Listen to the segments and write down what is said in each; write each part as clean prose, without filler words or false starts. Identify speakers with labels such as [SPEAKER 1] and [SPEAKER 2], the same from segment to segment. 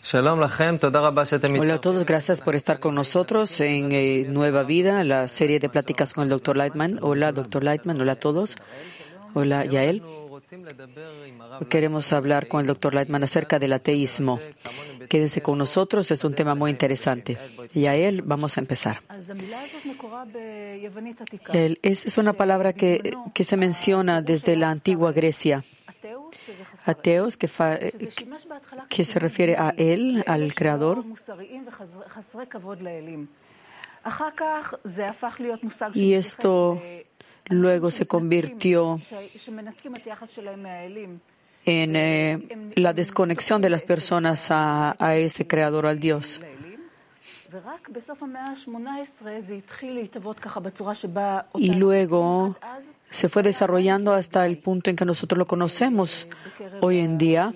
[SPEAKER 1] Hola a todos, gracias por estar con nosotros en Nueva Vida, la serie de pláticas con el Dr. Lightman. Hola, Dr. Lightman, hola a todos. Hola, Yael. Queremos hablar con el Dr. Lightman acerca del ateísmo. Quédense con nosotros, es un tema muy interesante. Yael, vamos a empezar. Es una palabra que se menciona desde la antigua Grecia. Ateos, que se refiere a él, al Creador. Y esto luego se convirtió en la desconexión de las personas a ese Creador, al Dios. Y luego se fue desarrollando hasta el punto en que nosotros lo conocemos hoy en día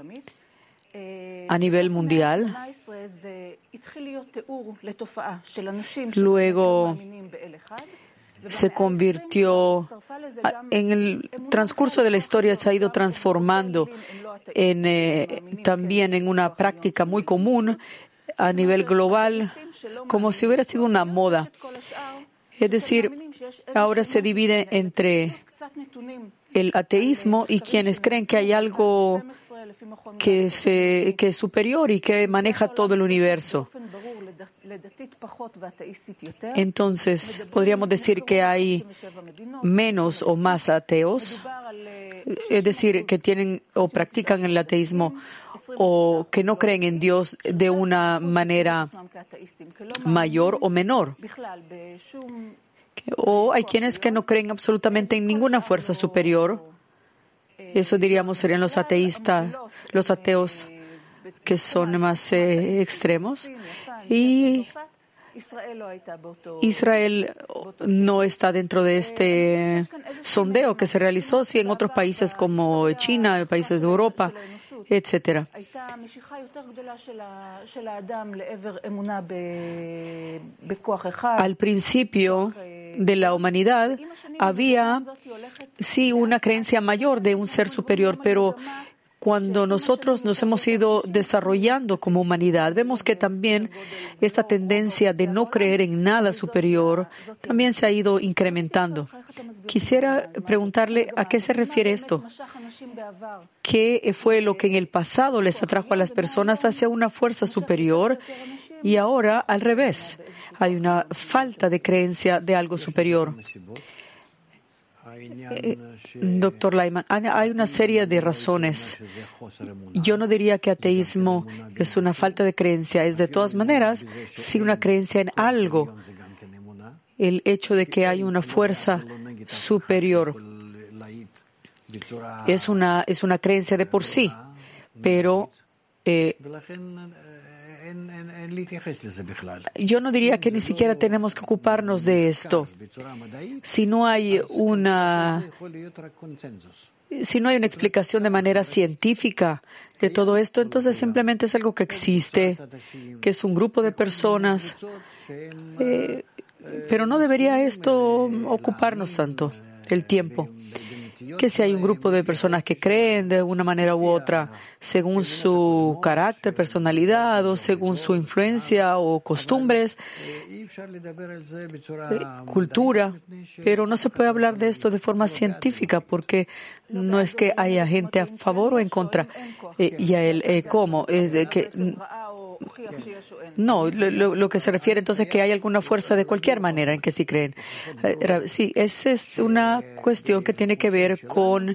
[SPEAKER 1] a nivel mundial. Luego se convirtió, en el transcurso de la historia se ha ido transformando también en una práctica muy común a nivel global, como si hubiera sido una moda. Es decir, ahora se divide entre el ateísmo y quienes creen que hay algo que es superior y que maneja todo el universo. Entonces, podríamos decir que hay menos o más ateos, es decir, que tienen o practican el ateísmo o que no creen en Dios de una manera mayor o menor. O hay quienes que no creen absolutamente en ninguna fuerza superior. Eso diríamos serían los ateístas, los ateos que son más extremos. Y Israel no está dentro de este sondeo que se realizó, sí, en otros países como China, países de Europa, etcétera. Al principio de la humanidad había, sí, una creencia mayor de un ser superior, pero cuando nosotros nos hemos ido desarrollando como humanidad, vemos que también esta tendencia de no creer en nada superior también se ha ido incrementando. Quisiera preguntarle a qué se refiere esto. ¿Qué fue lo que en el pasado les atrajo a las personas hacia una fuerza superior y ahora al revés? Hay una falta de creencia de algo superior. Doctor Lyman, hay una serie de razones. Yo no diría que ateísmo es una falta de creencia, es de todas maneras sí una creencia en algo. El hecho de que hay una fuerza superior es una creencia de por sí, pero yo no diría que ni siquiera tenemos que ocuparnos de esto. Si no hay una explicación de manera científica de todo esto, entonces simplemente es algo que existe, que es un grupo de personas, pero no debería esto ocuparnos tanto el tiempo. Que si hay un grupo de personas que creen de una manera u otra, según su carácter, personalidad, o según su influencia o costumbres, cultura, pero no se puede hablar de esto de forma científica, porque no es que haya gente a favor o en contra. ¿Cómo? No, lo que se refiere entonces es que hay alguna fuerza de cualquier manera en que sí creen. Sí, esa es una cuestión que tiene que ver con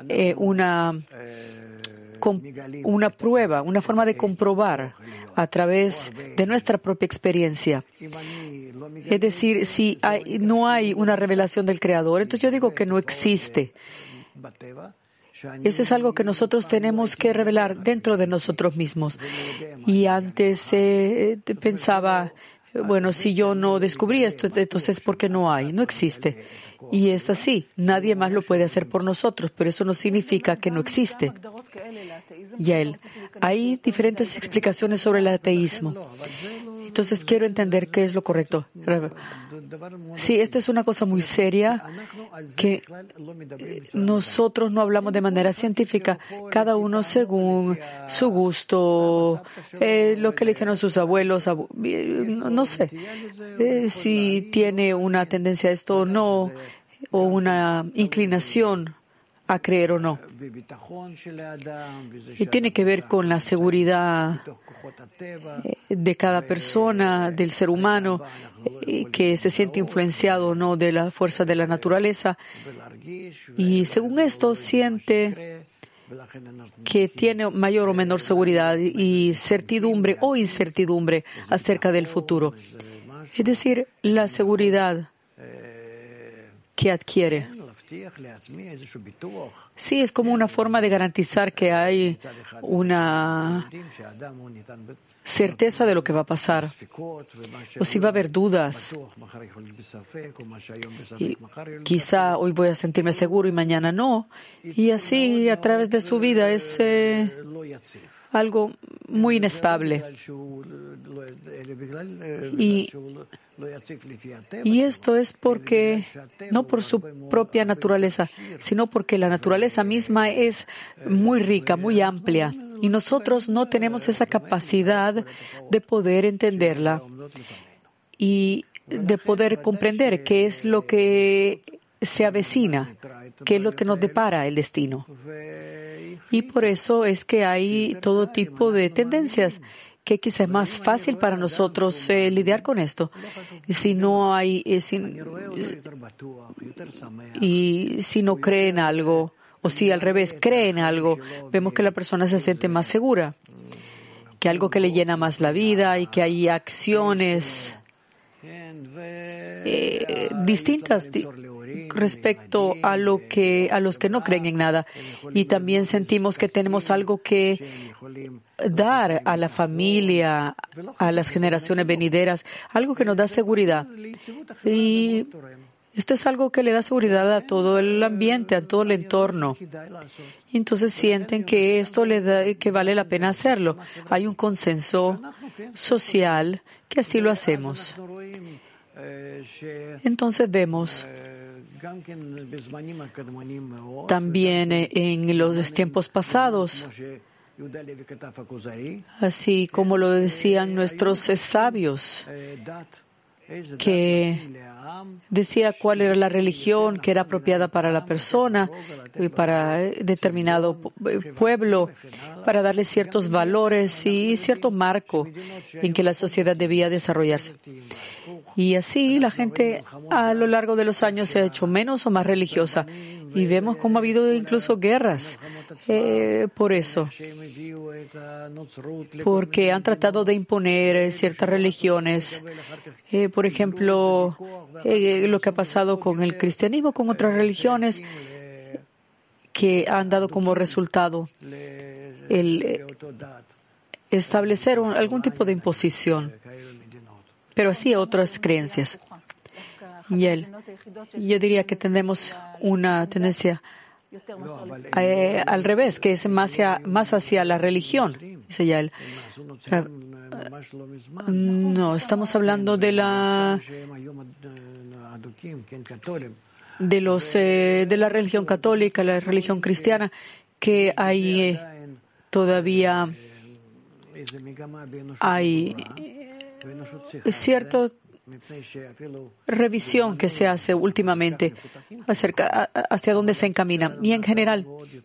[SPEAKER 1] una prueba, una forma de comprobar a través de nuestra propia experiencia. Es decir, si no hay una revelación del Creador, entonces yo digo que no existe. Eso es algo que nosotros tenemos que revelar dentro de nosotros mismos. Y antes pensaba, bueno, si yo no descubrí esto, entonces ¿por qué no hay? No existe. Y es así. Nadie más lo puede hacer por nosotros, pero eso no significa que no existe. Hay diferentes explicaciones sobre el ateísmo. Entonces quiero entender qué es lo correcto. Sí, esta es una cosa muy seria que nosotros no hablamos de manera científica, cada uno según su gusto, lo que le dijeron sus abuelos, no sé si tiene una tendencia a esto o no, o una inclinación a creer o no. Y tiene que ver con la seguridad de cada persona, del ser humano, que se siente influenciado o no de la fuerza de la naturaleza. Y según esto, siente que tiene mayor o menor seguridad y certidumbre o incertidumbre acerca del futuro. Es decir, la seguridad que adquiere. Sí, es como una forma de garantizar que hay una certeza de lo que va a pasar, o si va a haber dudas. Y quizá hoy voy a sentirme seguro y mañana no, y así a través de su vida es algo muy inestable. Y esto es porque, no por su propia naturaleza, sino porque la naturaleza misma es muy rica, muy amplia, y nosotros no tenemos esa capacidad de poder entenderla y de poder comprender qué es lo que se avecina, qué es lo que nos depara el destino. Y por eso es que hay todo tipo de tendencias, que quizás es más fácil para nosotros lidiar con esto. Si no hay, y si no cree en algo, o si al revés cree en algo, vemos que la persona se siente más segura, que algo que le llena más la vida y que hay acciones distintas respecto a los que no creen en nada. Y también sentimos que tenemos algo que dar a la familia, a las generaciones venideras, algo que nos da seguridad. Y esto es algo que le da seguridad a todo el ambiente, a todo el entorno. Y entonces sienten que esto le da, que vale la pena hacerlo. Hay un consenso social que así lo hacemos. Entonces vemos también en los tiempos pasados, así como lo decían nuestros sabios, que decía cuál era la religión que era apropiada para la persona, para determinado pueblo, para darle ciertos valores y cierto marco en que la sociedad debía desarrollarse. Y así la gente a lo largo de los años se ha hecho menos o más religiosa. Y vemos cómo ha habido incluso guerras por eso. Porque han tratado de imponer ciertas religiones. Por ejemplo, lo que ha pasado con el cristianismo, con otras religiones, que han dado como resultado el establecer algún tipo de imposición. Pero así otras creencias. Yo diría que tenemos una tendencia al revés, que es más hacia la religión, dice Yael. No, estamos hablando de la religión católica, la religión cristiana, que hay todavía hay cierta revisión que se hace últimamente hacia dónde se encamina. Y en general,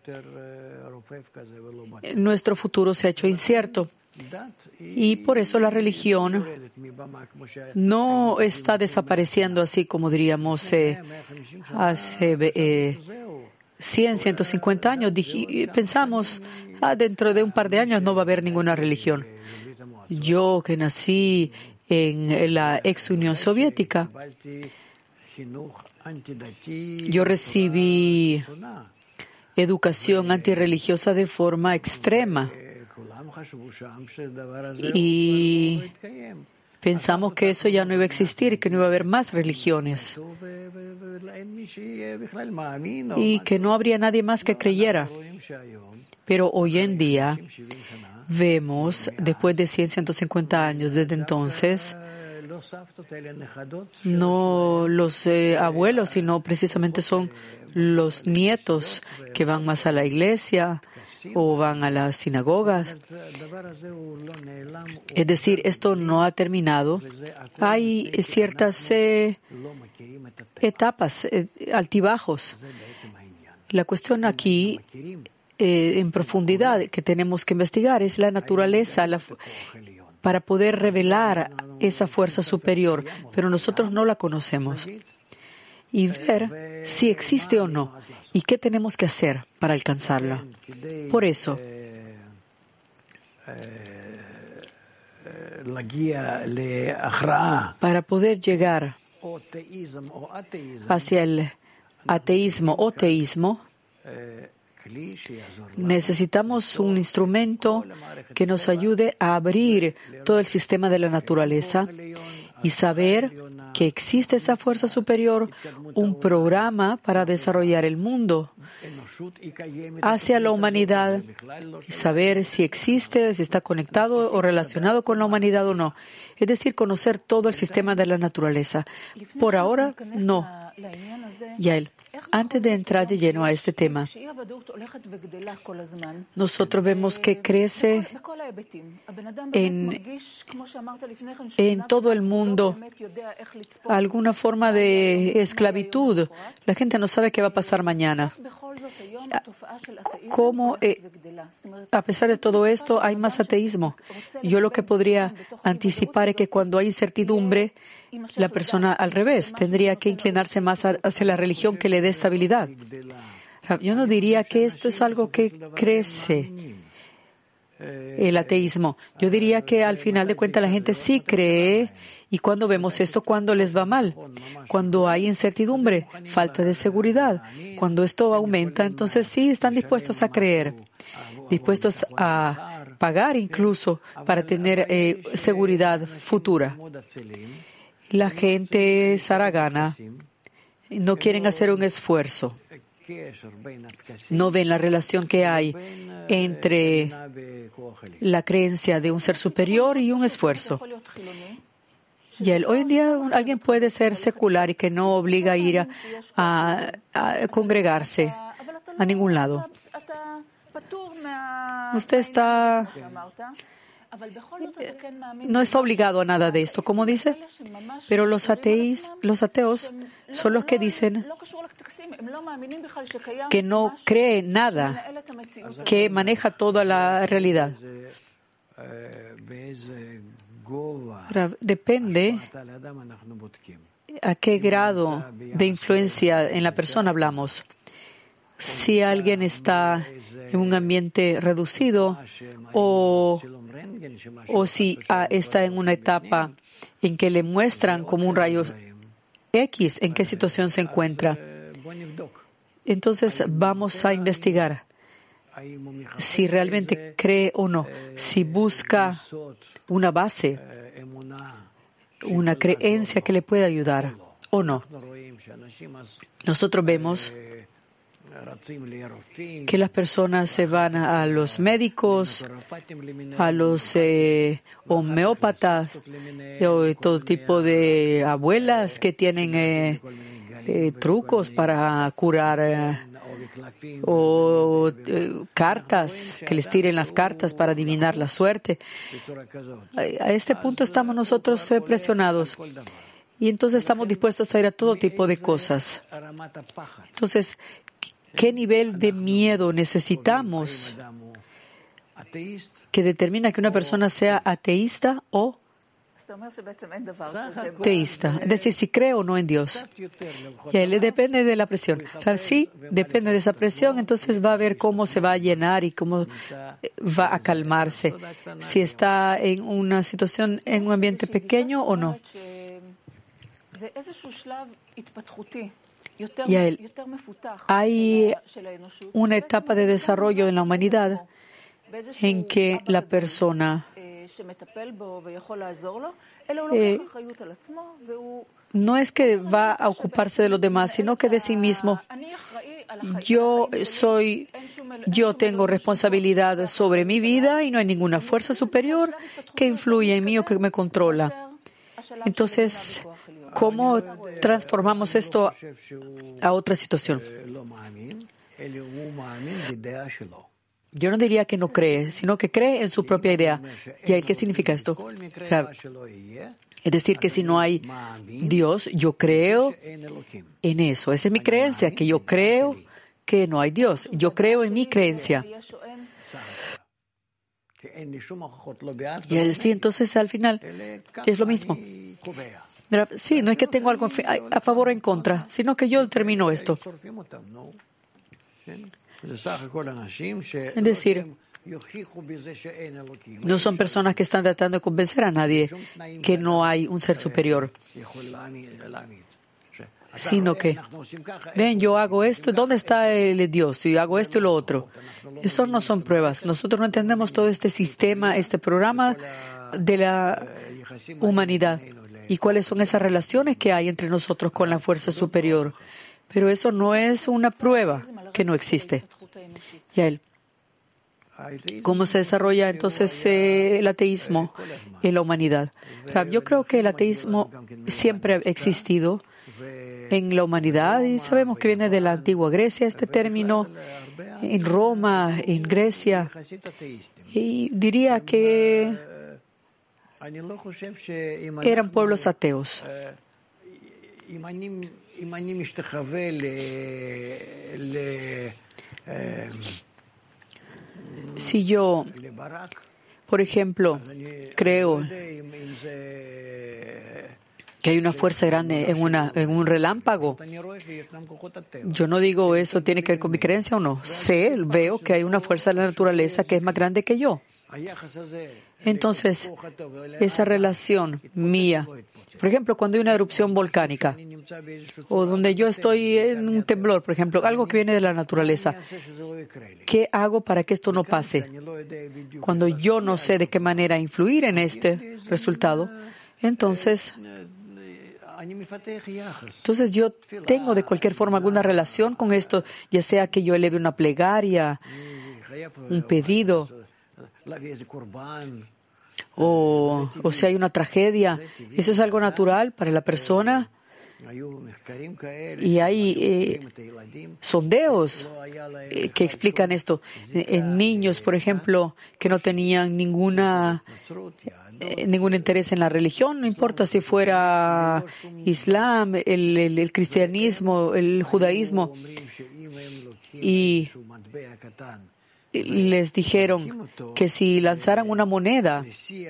[SPEAKER 1] nuestro futuro se ha hecho incierto. Y por eso la religión no está desapareciendo así como diríamos hace 100, 150 años. Pensamos, dentro de un par de años no va a haber ninguna religión. Yo que nací en la ex Unión Soviética, yo recibí educación antirreligiosa de forma extrema y pensamos que eso ya no iba a existir, que no iba a haber más religiones y que no habría nadie más que creyera. Pero hoy en día, vemos, después de 150 años desde entonces, no los abuelos, sino precisamente son los nietos que van más a la iglesia o van a las sinagogas. Es decir, esto no ha terminado. Hay ciertas etapas, altibajos. La cuestión aquí, en profundidad, que tenemos que investigar es la naturaleza, para poder revelar esa fuerza superior, pero nosotros no la conocemos. Y ver si existe o no, y qué tenemos que hacer para alcanzarla. Por eso, para poder llegar hacia el ateísmo o teísmo, necesitamos un instrumento que nos ayude a abrir todo el sistema de la naturaleza y saber que existe esa fuerza superior, un programa para desarrollar el mundo hacia la humanidad, y saber si existe, si está conectado o relacionado con la humanidad o no. Es decir, conocer todo el sistema de la naturaleza. Por ahora, no. Yael, antes de entrar de lleno a este tema, nosotros vemos que crece en todo el mundo alguna forma de esclavitud. La gente no sabe qué va a pasar mañana. ¿Cómo, a pesar de todo esto, hay más ateísmo? Yo lo que podría anticipar es que cuando hay incertidumbre, la persona al revés tendría que inclinarse más hacia la religión que le dé estabilidad. Yo no diría que esto es algo que crece, el ateísmo. Yo diría que al final de cuentas la gente sí cree, y cuando vemos esto, cuando les va mal, cuando hay incertidumbre, falta de seguridad, cuando esto aumenta, entonces sí están dispuestos a creer, dispuestos a pagar incluso para tener seguridad futura. La gente zaragana no quieren hacer un esfuerzo. No ven la relación que hay entre la creencia de un ser superior y un esfuerzo. Y hoy en día alguien puede ser secular y que no obliga a ir a congregarse a ningún lado. Usted no está obligado a nada de esto, como dice, pero los ateos son los que dicen que no creen nada, que maneja toda la realidad. Depende a qué grado de influencia en la persona hablamos. Si alguien está en un ambiente reducido o si está en una etapa en que le muestran como un rayo X en qué situación se encuentra. Entonces vamos a investigar si realmente cree o no, si busca una base, una creencia que le pueda ayudar o no. Nosotros vemos que las personas se van a los médicos, a los homeópatas, todo tipo de abuelas que tienen trucos para curar, o cartas, que les tiren las cartas para adivinar la suerte. A este punto estamos nosotros presionados. Y entonces estamos dispuestos a ir a todo tipo de cosas. Entonces, ¿qué nivel de miedo necesitamos que determina que una persona sea ateísta o teísta? Es decir, si cree o no en Dios. Y a él le depende de la presión. Si depende de esa presión, entonces va a ver cómo se va a llenar y cómo va a calmarse. Si está en una situación, en un ambiente pequeño o no. Y a él, hay una etapa de desarrollo en la humanidad en que la persona no es que va a ocuparse de los demás, sino que de sí mismo. yo tengo responsabilidad sobre mi vida y no hay ninguna fuerza superior que influya en mí o que me controla. Entonces, ¿cómo transformamos esto a otra situación? Yo no diría que no cree, sino que cree en su propia idea. ¿Y qué significa esto? Es decir, que si no hay Dios, yo creo en eso. Esa es mi creencia, que yo creo que no hay Dios. Yo creo en mi creencia. Y así, entonces, al final, es lo mismo. Sí, no es que tengo algo a favor o en contra, sino que yo determino esto. Es decir, no son personas que están tratando de convencer a nadie que no hay un ser superior, sino que, ven, yo hago esto, ¿dónde está el Dios? Y hago esto y lo otro. Eso no son pruebas. Nosotros no entendemos todo este sistema, este programa de la humanidad y cuáles son esas relaciones que hay entre nosotros con la fuerza superior. Pero eso no es una prueba que no existe. Y a él. ¿Cómo se desarrolla entonces el ateísmo en la humanidad? Yo creo que el ateísmo siempre ha existido en la humanidad y sabemos que viene de la antigua Grecia, este término, en Roma, en Grecia. Y diría que eran pueblos ateos. Si yo, por ejemplo, creo que hay una fuerza grande en un relámpago, yo no digo eso tiene que ver con mi creencia o no. Veo que hay una fuerza de la naturaleza que es más grande que yo. Entonces, esa relación mía, por ejemplo, cuando hay una erupción volcánica, o donde yo estoy en un temblor, por ejemplo, algo que viene de la naturaleza, ¿qué hago para que esto no pase? Cuando yo no sé de qué manera influir en este resultado, entonces yo tengo de cualquier forma alguna relación con esto, ya sea que yo eleve una plegaria, un pedido, o si hay una tragedia. Eso es algo natural para la persona. Y hay sondeos que explican esto. En niños, por ejemplo, que no tenían ningún interés en la religión, no importa si fuera Islam, el cristianismo, el judaísmo, y les dijeron que si lanzaran una moneda,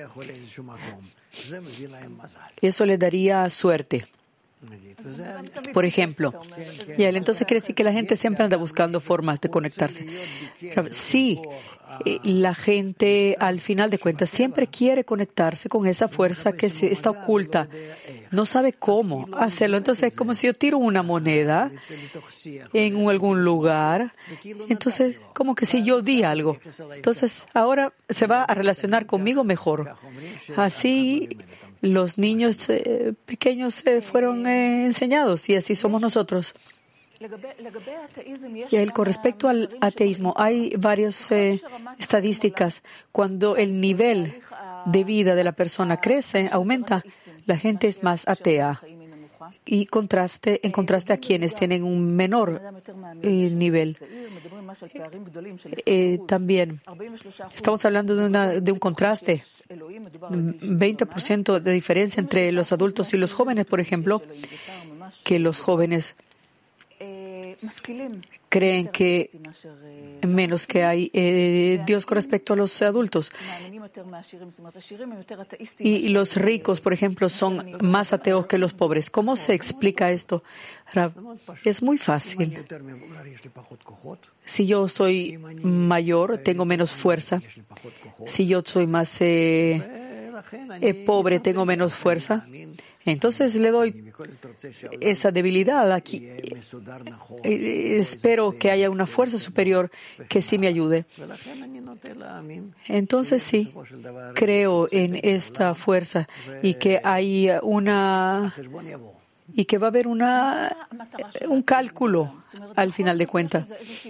[SPEAKER 1] eso les daría suerte. Por ejemplo, y entonces quiere decir que la gente siempre anda buscando formas de conectarse. Sí, la gente al final de cuentas siempre quiere conectarse con esa fuerza que está oculta. No sabe cómo hacerlo. Entonces es como si yo tiro una moneda en algún lugar. Entonces, como que si yo di algo. Entonces, ahora se va a relacionar conmigo mejor. Así los niños pequeños fueron enseñados y así somos nosotros. Y con respecto al ateísmo, hay varias estadísticas. Cuando el nivel de vida de la persona crece, aumenta, la gente es más atea. Y en contraste a quienes tienen un menor nivel. También estamos hablando de un contraste. 20% de diferencia entre los adultos y los jóvenes, por ejemplo, que los jóvenes creen que menos que hay Dios con respecto a los adultos. Y los ricos, por ejemplo, son más ateos que los pobres. ¿Cómo se explica esto, Rav? Es muy fácil. Si yo soy mayor, tengo menos fuerza. Si yo soy más pobre, tengo menos fuerza. Entonces le doy esa debilidad aquí. Espero que haya una fuerza superior que sí me ayude. Entonces sí, creo en esta fuerza y que hay y que va a haber un cálculo al final de cuentas.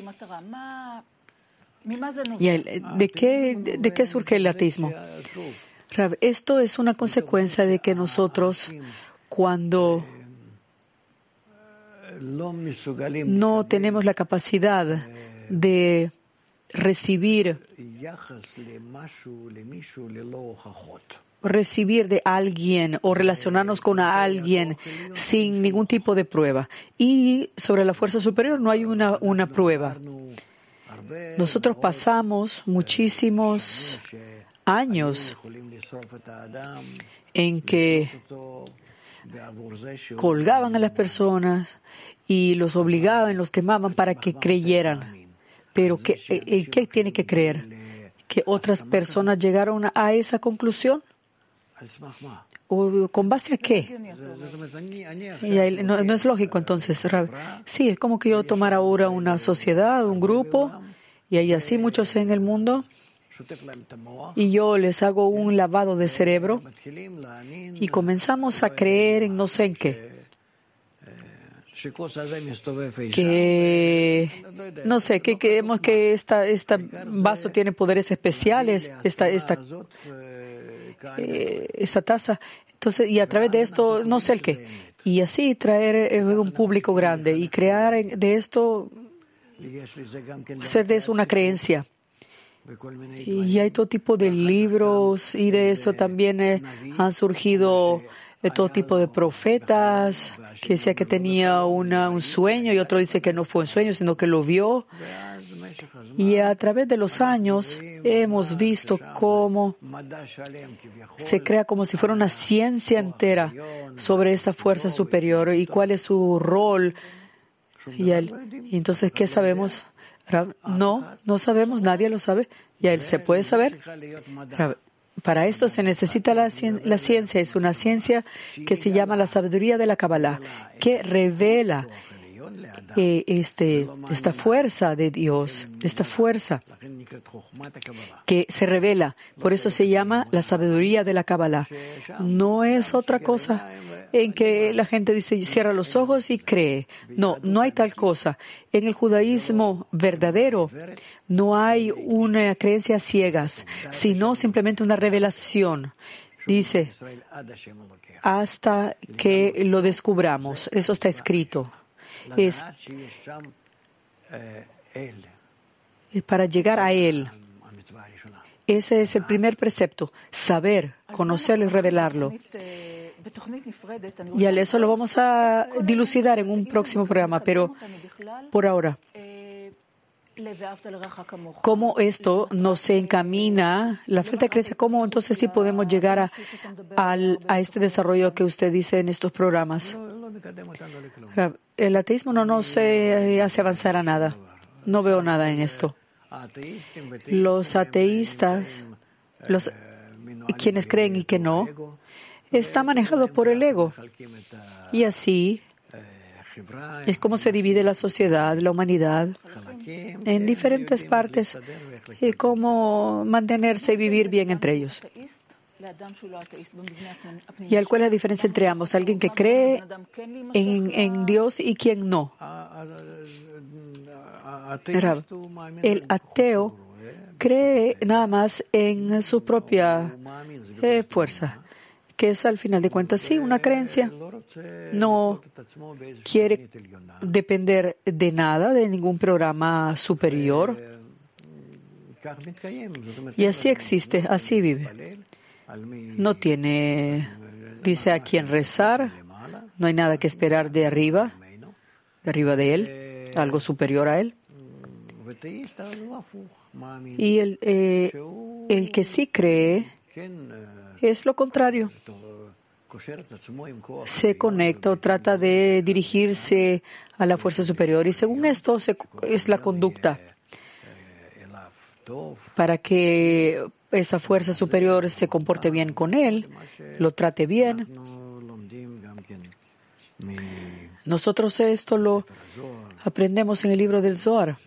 [SPEAKER 1] ¿Y de qué surge el ateísmo? Rav, esto es una consecuencia de que nosotros, cuando no tenemos la capacidad de recibir de alguien o relacionarnos con alguien sin ningún tipo de prueba. Y sobre la fuerza superior no hay una prueba. Nosotros pasamos muchísimos años en que colgaban a las personas y los obligaban, los quemaban para que creyeran. Pero ¿qué tiene que creer? ¿Que otras personas llegaron a esa conclusión? ¿O con base a qué? No es lógico entonces, Rab. Sí, es como que yo tomara ahora una sociedad, un grupo, y hay así muchos en el mundo, y yo les hago un lavado de cerebro y comenzamos a creer en no sé en qué. Que no sé, que creemos que esta vaso tiene poderes especiales, esta taza. Entonces, y a través de esto, no sé el qué. Y así traer un público grande y crear de esto, hacer de eso una creencia. Y hay todo tipo de libros y de eso también han surgido todo tipo de profetas que decía que tenía un sueño y otro dice que no fue un sueño, sino que lo vio. Y a través de los años hemos visto cómo se crea como si fuera una ciencia entera sobre esa fuerza superior y cuál es su rol. Y entonces, ¿qué sabemos? No sabemos, nadie lo sabe. ¿Y él se puede saber? Para esto se necesita la ciencia. Es una ciencia que se llama la sabiduría de la Kabbalah, que revela esta fuerza de Dios, esta fuerza que se revela. Por eso se llama la sabiduría de la Kabbalah. No es otra cosa en que la gente dice, cierra los ojos y cree. No hay tal cosa. En el judaísmo verdadero no hay una creencia ciegas, sino simplemente una revelación. Dice, hasta que lo descubramos. Eso está escrito. Es para llegar a Él. Ese es el primer precepto, saber, conocerlo y revelarlo. Y eso lo vamos a dilucidar en un próximo programa, pero por ahora, ¿cómo esto nos encamina la falta de creencia? ¿Cómo entonces sí podemos llegar a este desarrollo que usted dice en estos programas? El ateísmo no nos hace avanzar a nada. No veo nada en esto. Los ateístas, quienes creen y que no, está manejado por el ego. Y así es como se divide la sociedad, la humanidad, en diferentes partes y cómo mantenerse y vivir bien entre ellos. ¿Y cuál es la diferencia entre ambos? Alguien que cree en Dios y quien no. El ateo cree nada más en su propia fuerza, que es al final de cuentas sí una creencia. No quiere depender de nada, de ningún programa superior. Y así existe, así vive. No tiene, dice, a quién rezar, no hay nada que esperar de arriba de él, algo superior a él. Y el que sí cree es lo contrario. Se conecta o trata de dirigirse a la fuerza superior y según esto es la conducta para que esa fuerza superior se comporte bien con él, lo trate bien. Nosotros esto lo aprendemos en el libro del Zohar.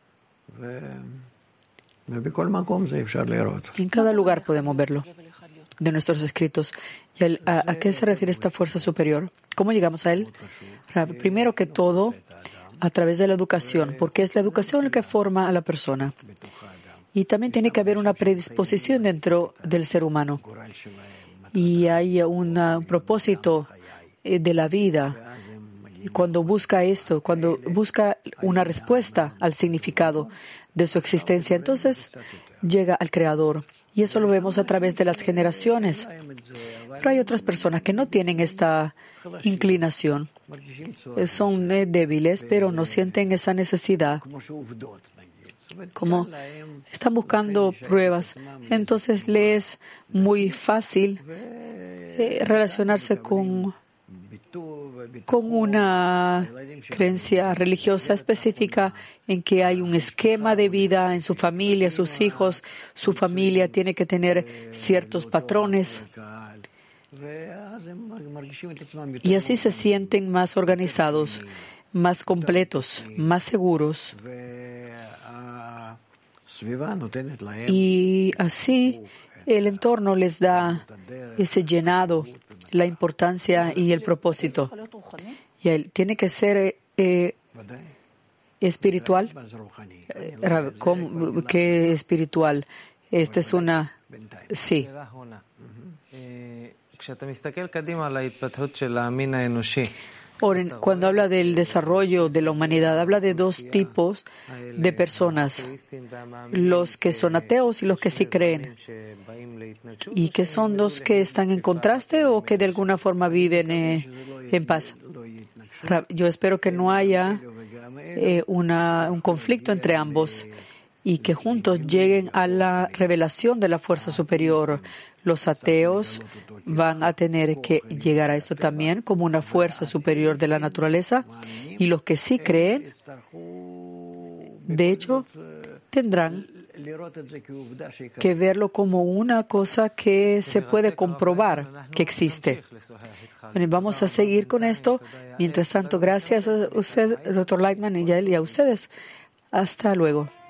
[SPEAKER 1] En cada lugar podemos verlo. de nuestros escritos. ¿Y a qué se refiere esta fuerza superior? ¿Cómo llegamos a él? Primero que todo, a través de la educación, porque es la educación la que forma a la persona. Y también tiene que haber una predisposición dentro del ser humano. Y hay un propósito de la vida. Cuando busca esto, cuando busca una respuesta al significado de su existencia, entonces llega al Creador. Y eso lo vemos a través de las generaciones. Pero hay otras personas que no tienen esta inclinación. Son débiles, pero no sienten esa necesidad. Como están buscando pruebas, entonces les es muy fácil relacionarse con una creencia religiosa específica en que hay un esquema de vida en su familia, sus hijos, su familia tiene que tener ciertos patrones. Y así se sienten más organizados, más completos, más seguros. Y así el entorno les da ese llenado, la importancia y el propósito. Y él tiene que ser espiritual. ¿Qué espiritual? Esta es una... Sí. Cuando habla del desarrollo de la humanidad, habla de dos tipos de personas, los que son ateos y los que sí creen. ¿Y que son los que están en contraste o que de alguna forma viven en paz? Yo espero que no haya un conflicto entre ambos y que juntos lleguen a la revelación de la fuerza superior. Los ateos van a tener que llegar a esto también como una fuerza superior de la naturaleza, y los que sí creen, de hecho, tendrán que verlo como una cosa que se puede comprobar que existe. Bueno, vamos a seguir con esto. Mientras tanto, gracias a usted, Dr. Lightman, y a él y a ustedes. Hasta luego.